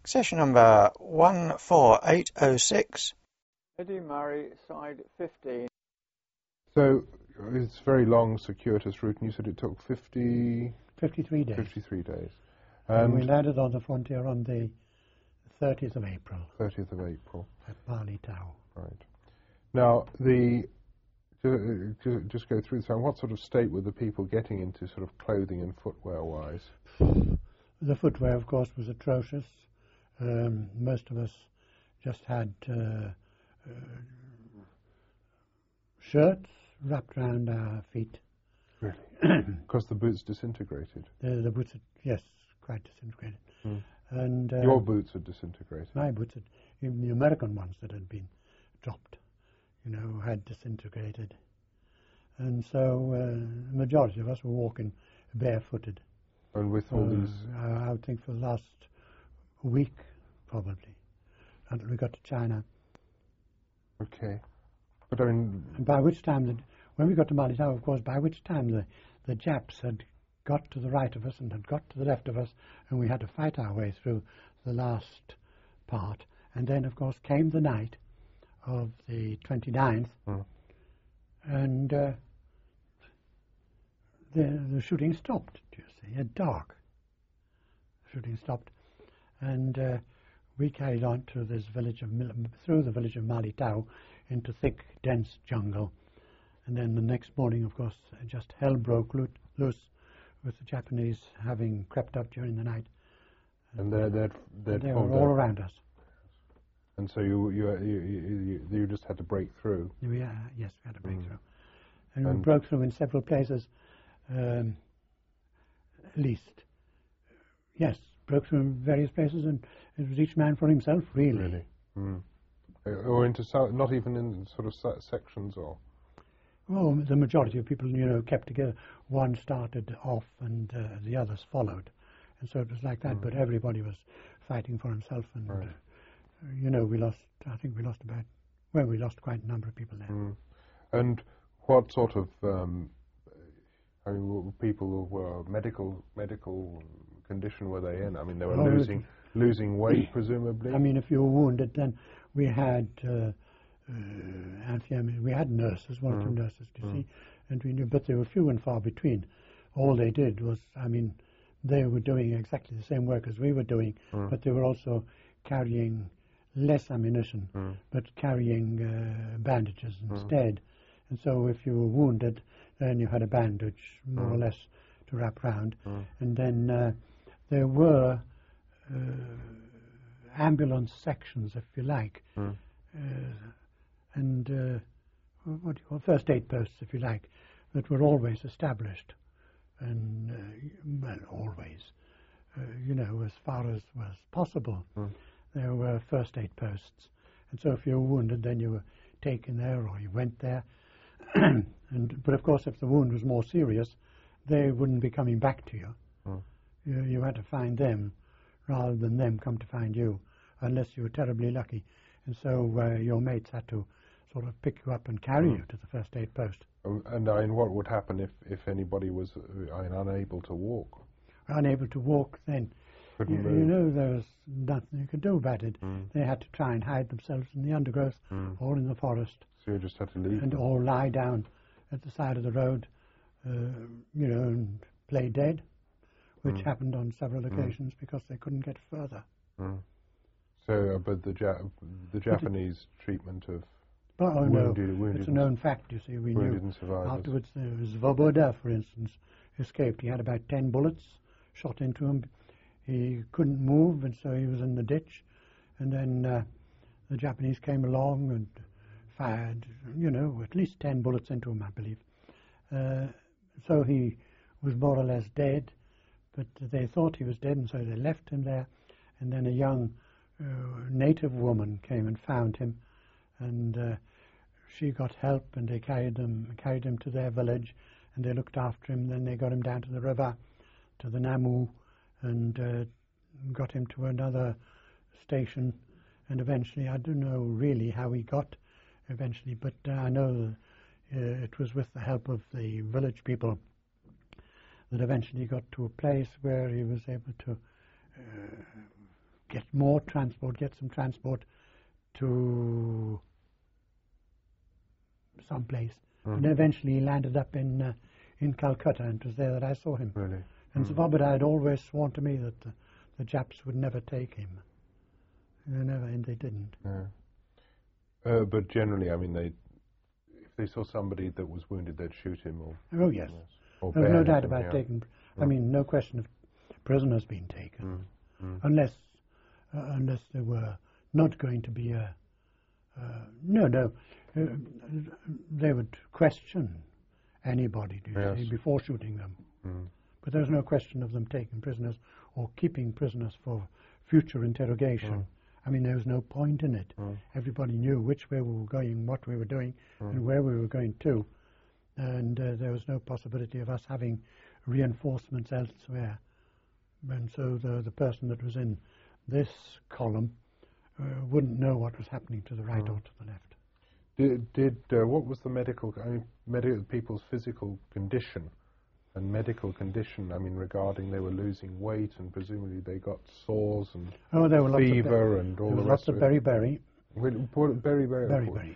Session number 14806. Eddie Murray, side 15. So it's a very long, circuitous route, and you said it took 53 days. 53 days. And we landed on the frontier on the 30th of April. 30th of April. At Bali Tau. Right. Now, just go through this. What sort of state were the people getting into, sort of clothing and footwear-wise? The footwear, of course, was atrocious. Most of us just had shirts wrapped around our feet. Really? Because the boots disintegrated? The boots, yes, quite disintegrated. Mm. And your boots had disintegrated? My boots had, even the American ones that had been dropped, had disintegrated. And so the majority of us were walking barefooted. And with all these... I would think for the last week, probably, until we got to China. Okay. But I mean... And by which time, when we got to Bali Tau, of course, by which time the Japs had got to the right of us and had got to the left of us, and we had to fight our way through the last part. And then, of course, came the night of the 29th, and the shooting stopped, you see, at dark. The shooting stopped, and we carried on to this village through the village of Bali Tau into thick, dense jungle. And then the next morning, of course, just hell broke loose, with the Japanese having crept up during the night. And they were all around us. And so you just had to break through? Yes, we had to break through. And we broke through in several places, at least. Yes, broke through in various places, and it was each man for himself, really. Really? Mm. Or into not even in sort of sections, or? Well, the majority of people, kept together. One started off, and the others followed, and so it was like that. But everybody was fighting for himself, and we lost. I think we lost we lost quite a number of people there. Mm. And what sort of people were medical condition were they in? I mean, they were losing weight, presumably. I mean, if you were wounded, then we had we had nurses, one or two nurses, you see, and we knew, but they were few and far between. All they did was, they were doing exactly the same work as we were doing, but they were also carrying less ammunition, but carrying bandages instead. And so if you were wounded, then you had a bandage, more or less, to wrap round. And then there were ambulance sections, if you like, and what do you call first aid posts, if you like, that were always established. And, always, as far as was possible, there were first aid posts. And so if you were wounded, then you were taken there or you went there. But of course, if the wound was more serious, they wouldn't be coming back to you. You had to find them rather than them come to find you, unless you were terribly lucky. And so your mates had to sort of pick you up and carry you to the first aid post. And what would happen if anybody was unable to walk? Unable to walk, then there was nothing you could do about it. They had to try and hide themselves in the undergrowth or in the forest. So you just had to leave. And or lie down at the side of the road, and play dead, which happened on several occasions because they couldn't get further. So, but the Japanese treatment of wounded, it's a known fact, you see. We knew afterwards. Svoboda, for instance, escaped. He had about 10 bullets shot into him. He couldn't move, and so he was in the ditch. And then the Japanese came along and fired, at least 10 bullets into him, I believe. So he was more or less dead, but they thought he was dead, and so they left him there. And then a young native woman came and found him, and she got help, and they carried him to their village, and they looked after him. Then they got him down to the river, to the Namu, and got him to another station. And eventually, I don't know really how he got eventually, but I know it was with the help of the village people that eventually got to a place where he was able to get more transport, get some transport to someplace. And eventually he landed up in Calcutta, and it was there that I saw him. Really? And Svoboda had always sworn to me that the Japs would never take him. And they didn't. Yeah. But generally, I mean, if they saw somebody that was wounded, they'd shoot him. Oh, yes. Or There's no doubt him, about taking. I mean, no question of prisoners being taken, unless there were not going to be a. They would question anybody, before shooting them. But there's no question of them taking prisoners or keeping prisoners for future interrogation. I mean, there was no point in it. Everybody knew which way we were going, what we were doing, and where we were going to. And there was no possibility of us having reinforcements elsewhere. And so the person that was in this column wouldn't know what was happening to the right or to the left. What was the medical people's physical condition and medical condition? I mean, regarding they were losing weight and presumably they got sores and fever and all the rest of it. Lots of beriberi. Beriberi.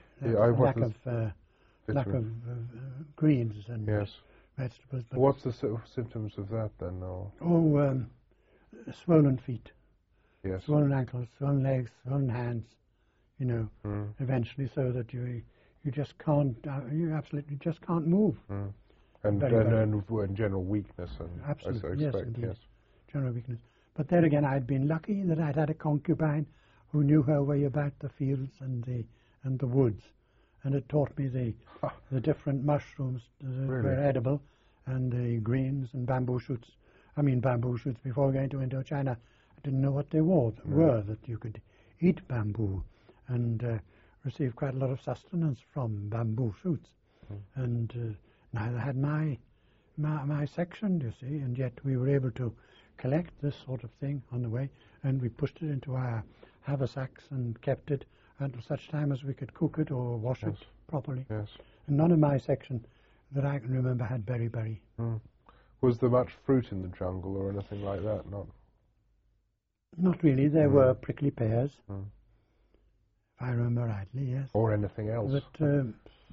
Lack of greens and vegetables. But what's the sort of symptoms of that then? Swollen feet. Yes. Swollen ankles, swollen legs, swollen hands. Eventually, so that you just can't, you absolutely just can't move. And general weakness, and absolutely, yes, general weakness. But there again, I'd been lucky that I'd had a concubine who knew her way about the fields and the woods, and it taught me the different mushrooms that were edible, and the greens and bamboo shoots. I mean, bamboo shoots before going to Indochina, I didn't know what they were. That you could eat bamboo and receive quite a lot of sustenance from bamboo shoots. And neither had my section, you see, and yet we were able to collect this sort of thing on the way, and we pushed it into our haversacks and kept it until such time as we could cook it or wash it properly. Yes. And none of my section that I can remember had beriberi. Was there much fruit in the jungle or anything like that? Not really. There were prickly pears. If I remember rightly, yes. Or anything else? But,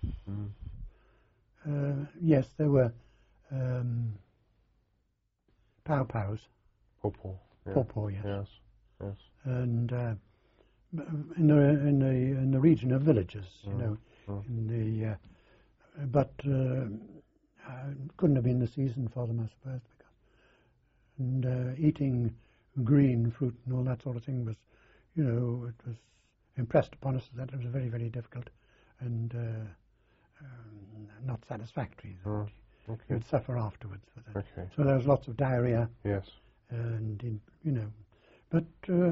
yes, there were pawpaws. Pawpaw, yes. Yes. And in the region of villages, but couldn't have been the season for them, I suppose, and eating green fruit and all that sort of thing was, it was impressed upon us that it was very, very difficult and not satisfactory. You'd suffer afterwards with it. So there was lots of diarrhea. Yes. And, but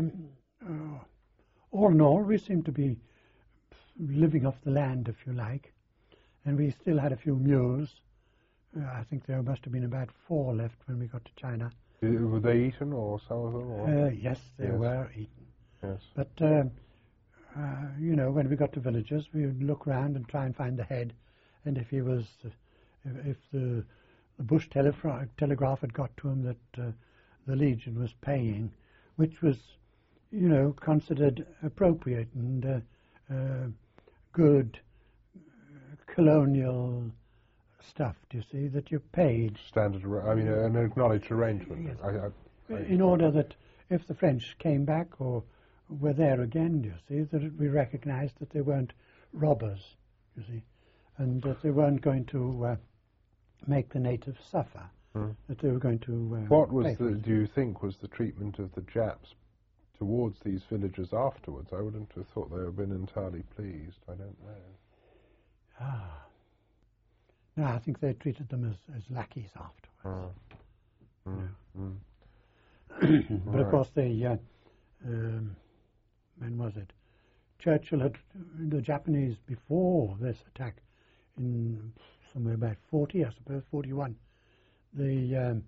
all in all, we seemed to be living off the land, if you like, and we still had a few mules. I think there must have been about 4 left when we got to China. Were they eaten, or some of them? Or? Yes, they were eaten. Yes. But, when we got to villages, we would look round and try and find the head. And if the bush telegraph had got to him that the Legion was paying, which was, considered appropriate and good colonial stuff, do you see, that you paid. Standard, an acknowledged arrangement. Yes. In order that if the French came back or were there again, you see, that we recognized that they weren't robbers, you see, and that they weren't going to make the natives suffer, that they were going to... What was do you think, was the treatment of the Japs towards these villagers afterwards? I wouldn't have thought they would have been entirely pleased. I don't know. No, I think they treated them as lackeys afterwards. But of course, when was it? Churchill had, the Japanese, before this attack, in somewhere about 40, I suppose, 41, the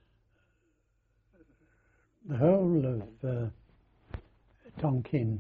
whole of Tonkin,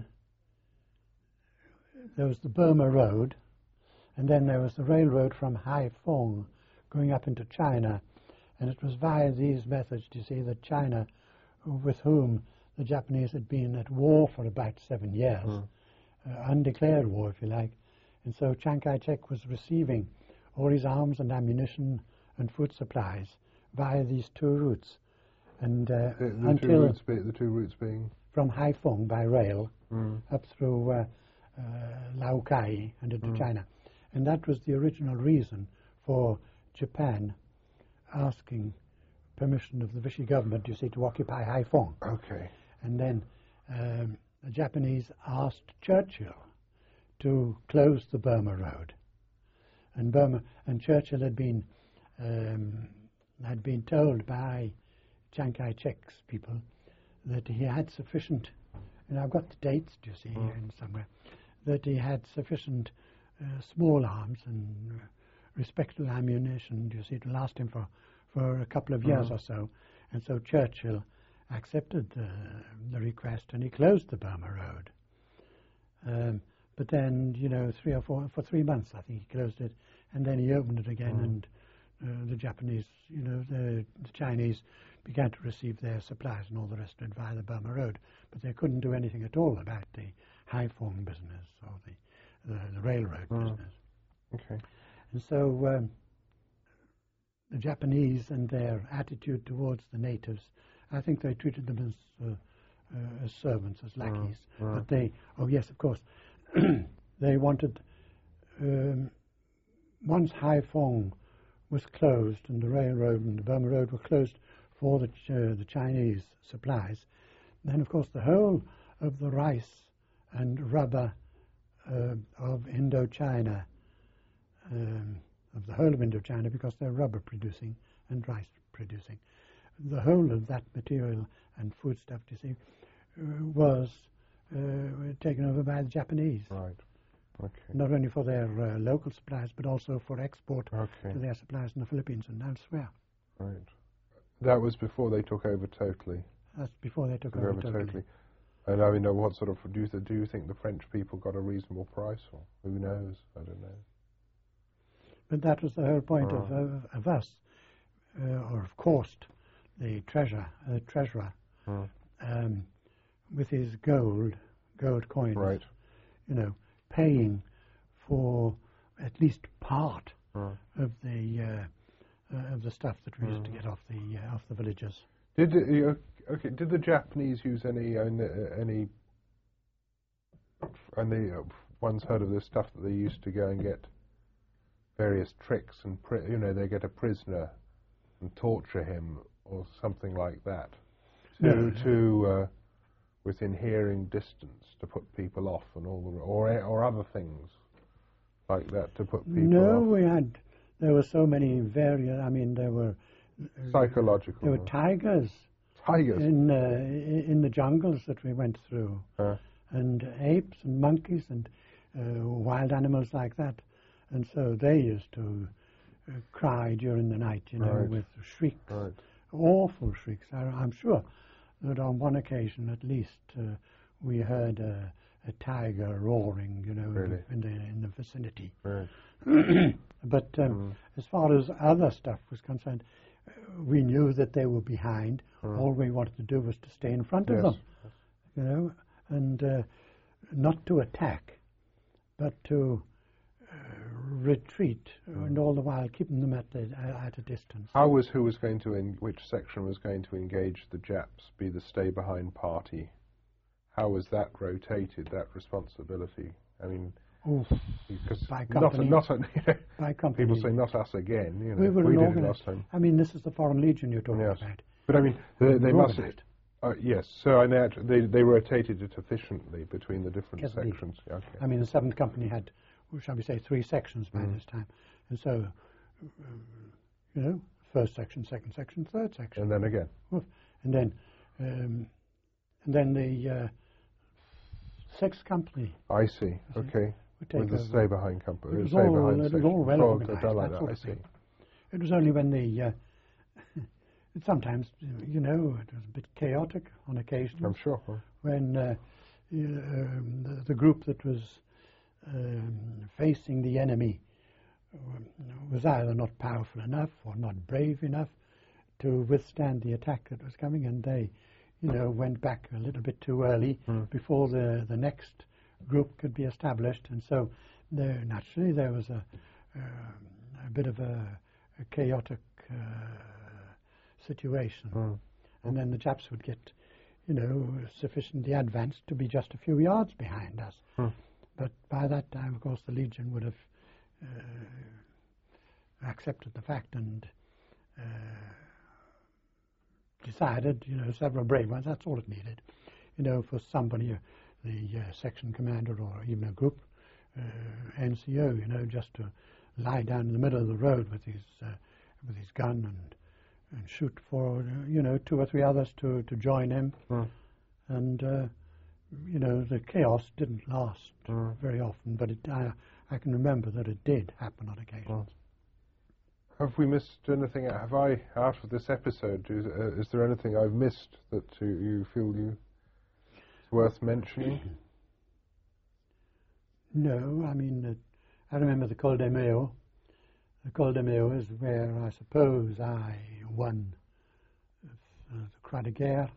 there was the Burma Road, and then there was the railroad from Haiphong going up into China, and it was via these methods, you see, that China, with whom the Japanese had been at war for about 7 years, undeclared war, if you like. And so Chiang Kai-shek was receiving all his arms and ammunition and food supplies via these 2 routes. And the two routes being? From Haiphong by rail up through Lao Cai and into China. And that was the original reason for Japan asking permission of the Vichy government, you see, to occupy Haiphong. Okay. And then the Japanese asked Churchill to close the Burma Road. And Churchill had been told by Chiang Kai-shek's people that he had sufficient, and I've got the dates, do you see, here in somewhere, that he had sufficient small arms and respectable ammunition, do you see, to last him for a couple of years or so. And so Churchill accepted the request, and he closed the Burma Road. But then, for 3 months, I think he closed it, and then he opened it again, and the Japanese, the Chinese began to receive their supplies and all the rest of it via the Burma Road. But they couldn't do anything at all about the Haiphong business or the railroad business. Okay. And so the Japanese and their attitude towards the natives, I think they treated them as servants, as lackeys. But they, yes, of course, they wanted, once Haiphong was closed and the railroad and the Burma Road were closed for the Chinese supplies, then of course the whole of the rice and rubber of Indochina, of the whole of Indochina, because they're rubber producing and rice producing, the whole of that material and food stuff, you see, was taken over by the Japanese. Right. Okay. Not only for their local supplies, but also for export to their supplies in the Philippines and elsewhere. Right. That was before they took over totally. That's before they took over totally. And I mean, what sort of do you think the French people got a reasonable price, or who knows? I don't know. But that was the whole point of us, or of Korst, the treasurer, with his gold coins. Right. Paying for at least part of the stuff that we used to get off the villagers. Did the Japanese use any one's heard of this stuff that they used to go and get various tricks and they get a prisoner and torture him or something like that to within hearing distance to put people off and or other things like that to put people off? There were so many various. I mean, there were psychological. There were tigers in the jungles that we went through, and apes and monkeys and wild animals like that, and so they used to cry during the night, with shrieks, awful shrieks. I'm sure that on one occasion, at least, we heard a tiger roaring, really? in the vicinity. Right. But as far as other stuff was concerned, we knew that they were behind. All we wanted to do was to stay in front of them, and not to attack, but to retreat, and all the while keeping them at a distance. Which section was going to engage the Japs, be the stay-behind party? How was that rotated, that responsibility? I mean, because by company. By company. People say not us again. We were did organized. It last time. I mean, this is the Foreign Legion you're talking about. But I mean, they must. Yes. So they rotated it efficiently between the different sections. Okay. I mean, the 7th Company had, shall we say, 3 sections by this time, and so, first section, second section, third section, and then again, and then the 6th Company. I see. Okay. With the stay-behind company. It was all well organized. I see. It was only when sometimes, it was a bit chaotic on occasion. I'm sure. When the group that was facing the enemy was either not powerful enough or not brave enough to withstand the attack that was coming, and they went back a little bit too early before the next group could be established, and so naturally there was a bit of a chaotic situation, and then the Japs would get sufficiently advanced to be just a few yards behind us. But by that time, of course, the Legion would have accepted the fact and decided, several brave ones, that's all it needed, for somebody, the section commander or even a group NCO, just to lie down in the middle of the road with his gun and shoot for, 2 or 3 others to join him. And, the chaos didn't last very often, but I can remember that it did happen on occasions. Have we missed anything? Have I, out of this episode, is there anything I've missed that you feel it's worth mentioning? No, I mean, I remember the Col de Mayo. The Col de Mayo is where I suppose I won the Croix de Guerre.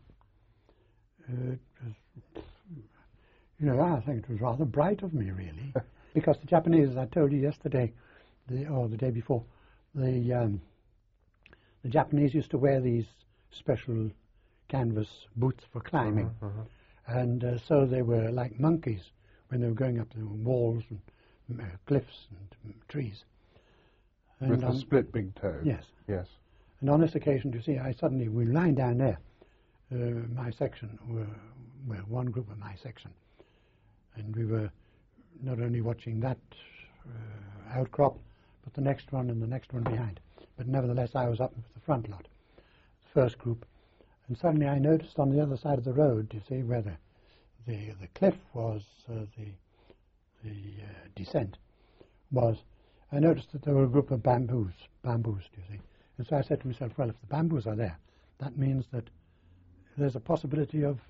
I think it was rather bright of me, really, because the Japanese, as I told you yesterday, or the day before, the Japanese used to wear these special canvas boots for climbing, and so they were like monkeys when they were going up the walls and cliffs and trees. And with a split big toe. Yes. Yes. And on this occasion, you see, we were lying down there, my section, one group of my section, and we were not only watching that outcrop, but the next one and the next one behind. But nevertheless, I was up with the front lot, the first group, and suddenly I noticed on the other side of the road, you see, where the cliff was, the descent was, I noticed that there were a group of bamboos, you see. And so I said to myself, well, if the bamboos are there, that means that there's a possibility of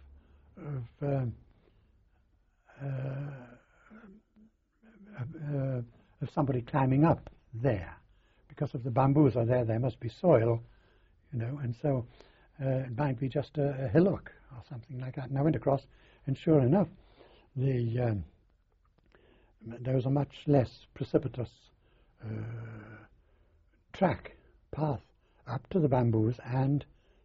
somebody climbing up there. Because if the bamboos are there, there must be soil, and so it might be just a hillock or something like that. And I went across, and sure enough, there was a much less precipitous path up to the bamboos and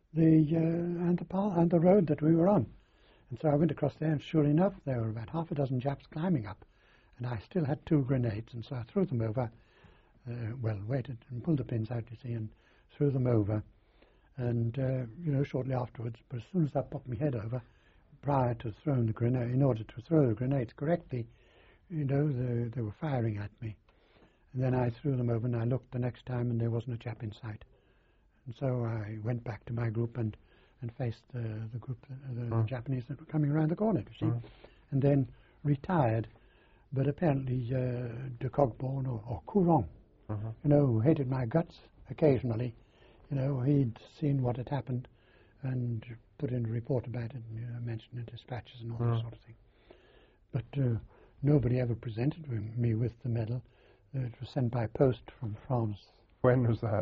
the road that we were on. And so I went across there, and sure enough, there were about half a dozen Japs climbing up, and I still had 2 grenades, and so I threw them over. Waited and pulled the pins out, you see, and threw them over. And shortly afterwards, but as soon as I popped my head over, prior to throwing the grenade, in order to throw the grenades correctly, they were firing at me. And then I threw them over, and I looked the next time, and there wasn't a chap in sight. And so I went back to my group and faced the group, the Japanese that were coming around the corner, you see, and then retired. But apparently de Cogborn or Courant, who hated my guts occasionally, he'd seen what had happened and put in a report about it and mentioned in dispatches and all that sort of thing. But nobody ever presented me with the medal. It was sent by post from France. When was that?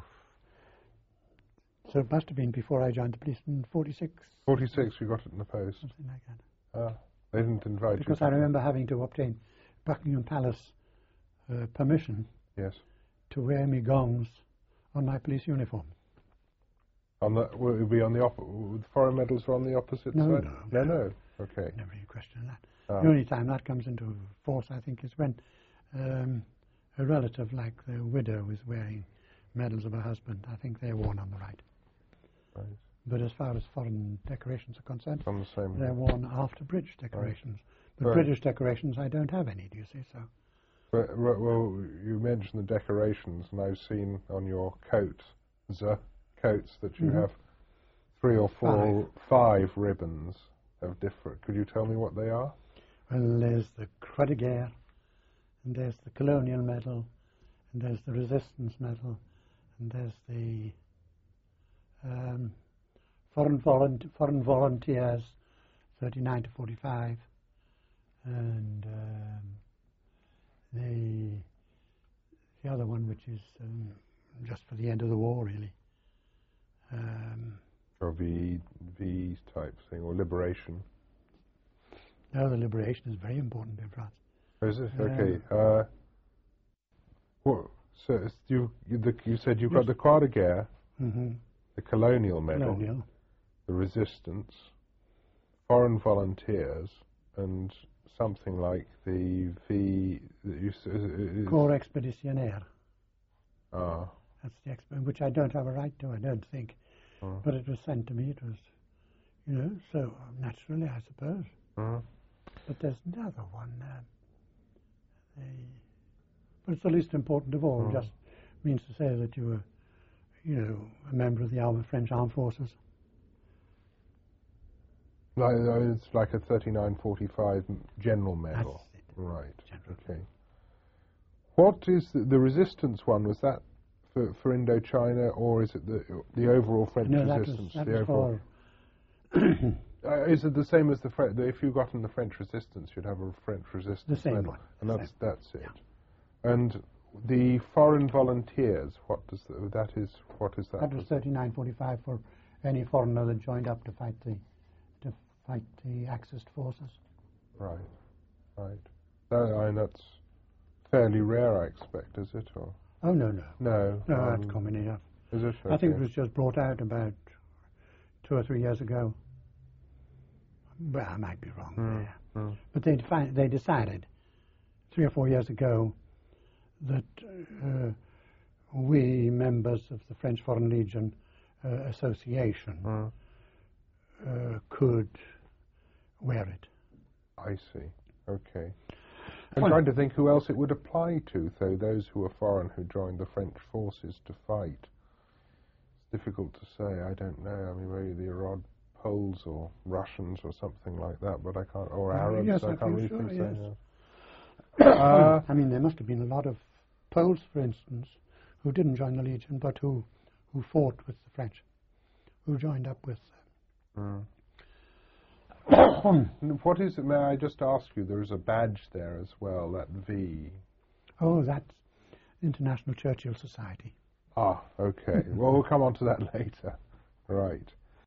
So it must have been before I joined the police in 46. 46, you got it in the post. Something like that. They didn't invite you. Because I remember having to obtain Buckingham Palace permission to wear me gongs on my police uniform. Will it be on the foreign medals are on the opposite side? No. Okay. Never any question of that. The only time that comes into force, I think, is when a relative like the widow is wearing medals of her husband. I think they're worn on the right. Right. But as far as foreign decorations are concerned, on the same they're worn after British decorations. Right. But British decorations, I don't have any, do you see? So. Well, you mentioned the decorations, and I've seen on your coats that you have 3 or 4, 5 ribbons of different. Could you tell me what they are? Well, there's the Croix de Guerre, and there's the Colonial Medal, and there's the Resistance Medal, and there's the Foreign Volunteers, 39 to 45, and the other one, which is just for the end of the war, really. Or V type thing, or liberation? No, the liberation is very important in France. Is it? Okay. So you said you've got the Croix de Guerre, the Colonial Medal, the Resistance, Foreign Volunteers, and something like the Corps Expeditionnaire. Ah. That's the which I don't have a right to, I don't think. But it was sent to me. It was, so naturally, I suppose. But there's another one. But it's the least important of all. It just means to say that you were, a member of the French Armed Forces. It's like a 3945 General Medal. That's it. Right. General. Okay. What is the Resistance one? Was that for Indochina, or is it the overall French resistance? That was for is it the same as if you got in the French resistance, you'd have a French resistance the same medal, one. And that's it. Yeah. And the foreign volunteers, what is that? That That was 3945 for any foreigner that joined up to fight the Axis forces. Right. That's fairly rare, I expect, is it? Or? Oh no. No, that's common enough. Is it? Okay. I think it was just brought out about 2 or 3 years ago. Well, I might be wrong there. But they decided 3 or 4 years ago that we, members of the French Foreign Legion Association, could wear it. I see. Okay. I'm trying to think who else it would apply to, though, those who were foreign who joined the French forces to fight. It's difficult to say. I don't know. I mean, maybe the odd Poles or Russians or something like that, but I can't, or Arabs. Yes, I can't really sure, think yes. so. I mean, there must have been a lot of Poles, for instance, who didn't join the Legion, but who fought with the French, who joined up with them. What is it? May I just ask you? There is a badge there as well. That V. Oh, that's International Churchill Society. Ah, okay. Well, we'll come on to that later. Right.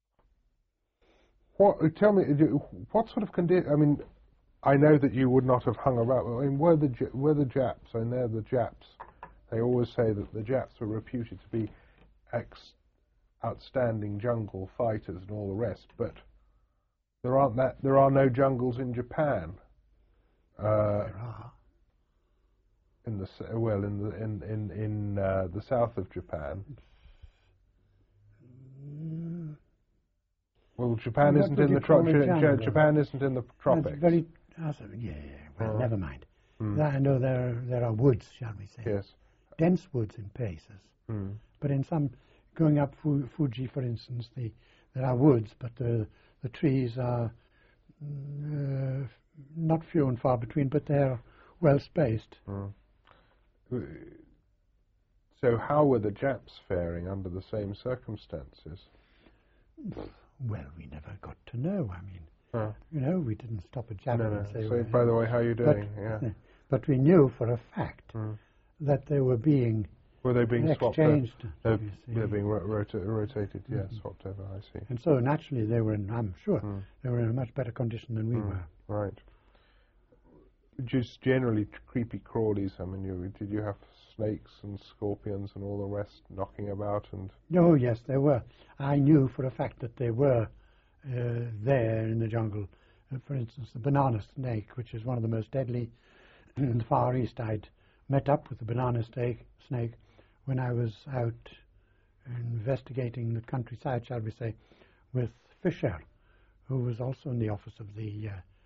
Tell me, what sort of condition? I mean, I know that you would not have hung about. I mean, were the Japs? I know the Japs. They always say that the Japs were reputed to be outstanding jungle fighters and all the rest, but there are no jungles in Japan. There are. In the south of Japan. Well, Japan isn't in the tropics. Japan isn't in the tropics. That's very. Well, never mind. I know there are woods, shall we say? Yes. Dense woods in places. But in some, going up Fuji, for instance, there are woods, but the trees are not few and far between, but they're well spaced. So how were the Japs faring under the same circumstances? Well, we never got to know. I mean, we didn't stop a Jap and say... So, by the way, how are you doing? But we knew for a fact that they were being... Were they being exchanged? They're being rotated, yes, swapped over, I see. And so, naturally, they were I'm sure, they were in a much better condition than we were. Right. Just generally creepy crawlies. I mean, did you have snakes and scorpions and all the rest knocking about? Oh, yes, there were. I knew for a fact that they were there in the jungle. For instance, the banana snake, which is one of the most deadly in the Far East. I'd met up with the banana snake when I was out investigating the countryside, shall we say, with Fisher, who was also in the office of the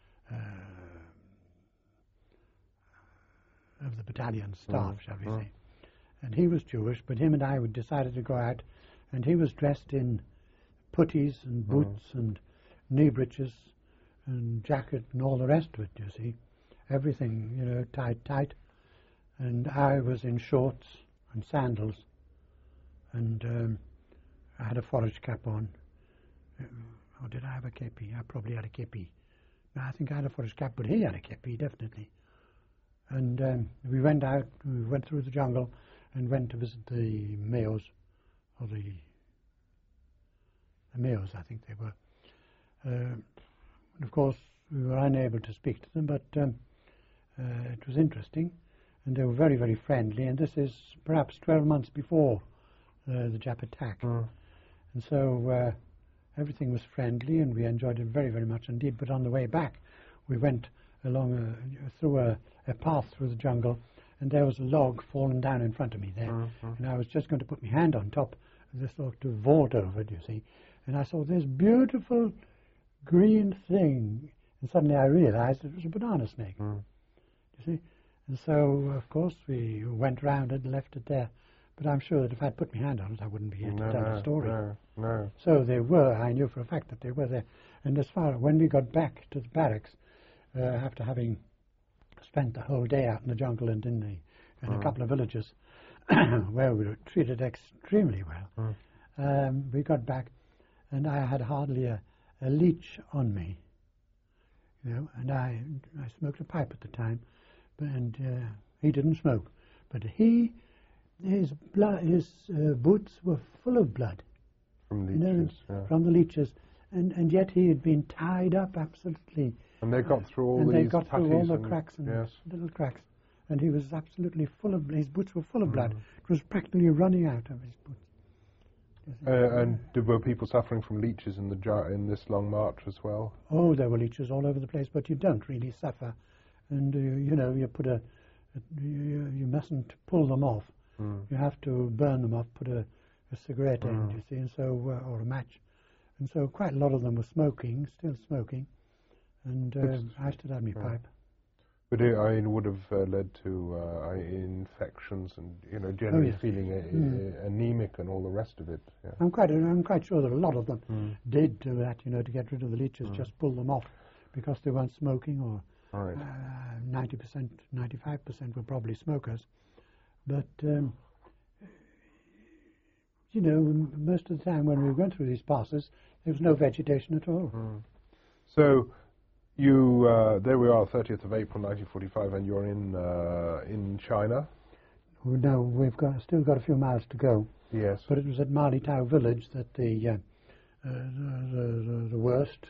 battalion staff, shall we say. And he was Jewish, but him and I would decided to go out, and he was dressed in puttees and boots and knee breeches and jacket and all the rest of it, you see. Everything, tight. And I was in shorts and sandals, and I had a forage cap on. Or did I have a kepi? I probably had a kepi. No, I think I had a forage cap, but he had a kepi, definitely. And we went out, we went through the jungle and went to visit the mayos, or Meos, I think they were. And of course, we were unable to speak to them, but it was interesting, and they were very, very friendly. And this is perhaps 12 months before the Jap attack, and so everything was friendly, and we enjoyed it very, very much indeed. But on the way back, we went along through a path through the jungle, and there was a log fallen down in front of me there, and I was just going to put my hand on top of this log to vault over it, you see, and I saw this beautiful green thing, and suddenly I realized it was a banana snake, you see, and so of course we went round it and left it there, but I'm sure that if I'd put my hand on it I wouldn't be here to tell the story. No. So they were, I knew for a fact that they were there, and when we got back to the barracks, after having spent the whole day out in the jungle and in a couple of villages where we were treated extremely well, we got back, and I had hardly a leech on me, you know, and I smoked a pipe at the time, and he didn't smoke, but his boots were full of blood from leeches, from the leeches, and yet he had been tied up absolutely. And they got through all these cracks and little cracks, and he was absolutely full of. His boots were full of blood. It was practically running out of his boots. And were people suffering from leeches in this long march as well? Oh, there were leeches all over the place, but you don't really suffer, and you put you mustn't pull them off. You have to burn them off, put a cigarette end, you see, and so or a match, and so quite a lot of them were still smoking. And I still had my pipe. But it would have led to infections and generally feeling anemic and all the rest of it. Yeah. I'm quite sure that a lot of them did do that, to get rid of the leeches, just pull them off, because they weren't smoking, or 90%, 95% were probably smokers. But most of the time when we went through these passes, there was no vegetation at all. So. There we are, 30th of April 1945, and you're in China. No, we've still got a few miles to go. Yes. But it was at Marlitao village that the worst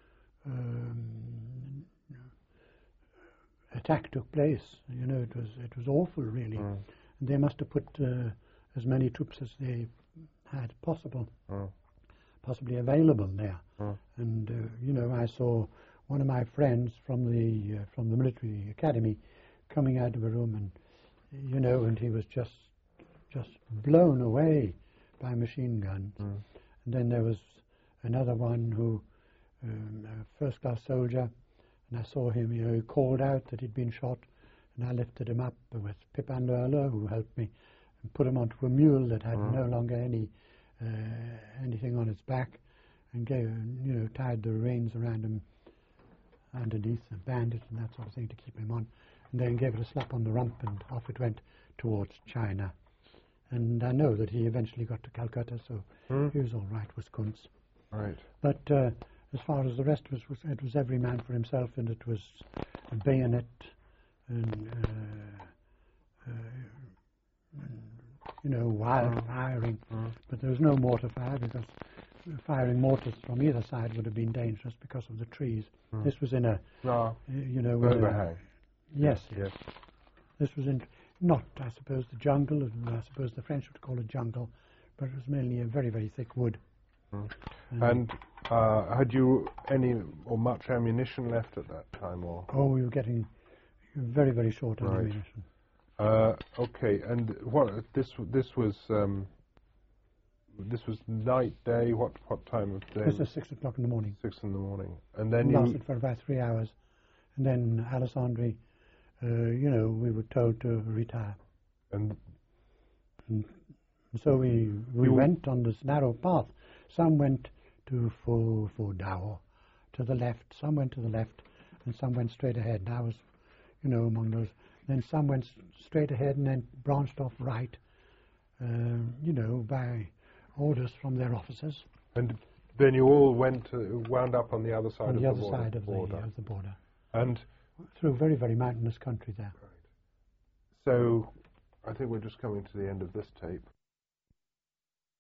attack took place. It was awful, really. And they must have put as many troops as they had possibly available there. And I saw one of my friends from the military academy coming out of a room, and he was just blown away by machine guns. And then there was another one who, a first-class soldier, and I saw him, he called out that he'd been shot, and I lifted him up with Pipan Luala, who helped me, and put him onto a mule that had no longer anything on its back, and tied the reins around him underneath a bandage and that sort of thing to keep him on, and then gave it a slap on the rump, and off it went towards China. And I know that he eventually got to Calcutta, so he was all right, was Kuntz. Right. But as far as the rest it was every man for himself, and it was a bayonet and wild firing, but there was no mortar fire, because firing mortars from either side would have been dangerous because of the trees. This was in a, overhang. Yes. This was in, not, I suppose, the jungle, I suppose the French would call it jungle, but it was mainly a very, very thick wood. And had you any or much ammunition left at that time, or? Oh, we were getting very, very short on ammunition. Okay, and what this was night, day. What time of day? This was 6 o'clock in the morning. 6 in the morning, and then it lasted for about 3 hours, and then Alessandri, we were told to retire. And so we went on this narrow path. Some went to Dao, to the left. Some went to the left, and some went straight ahead. And I was, among those. Then some went straight ahead and then branched off right, by orders from their officers. And then you all wound up on the other side of the border? On the other side of the border. And through very, very mountainous country there. Right. So I think we're just coming to the end of this tape.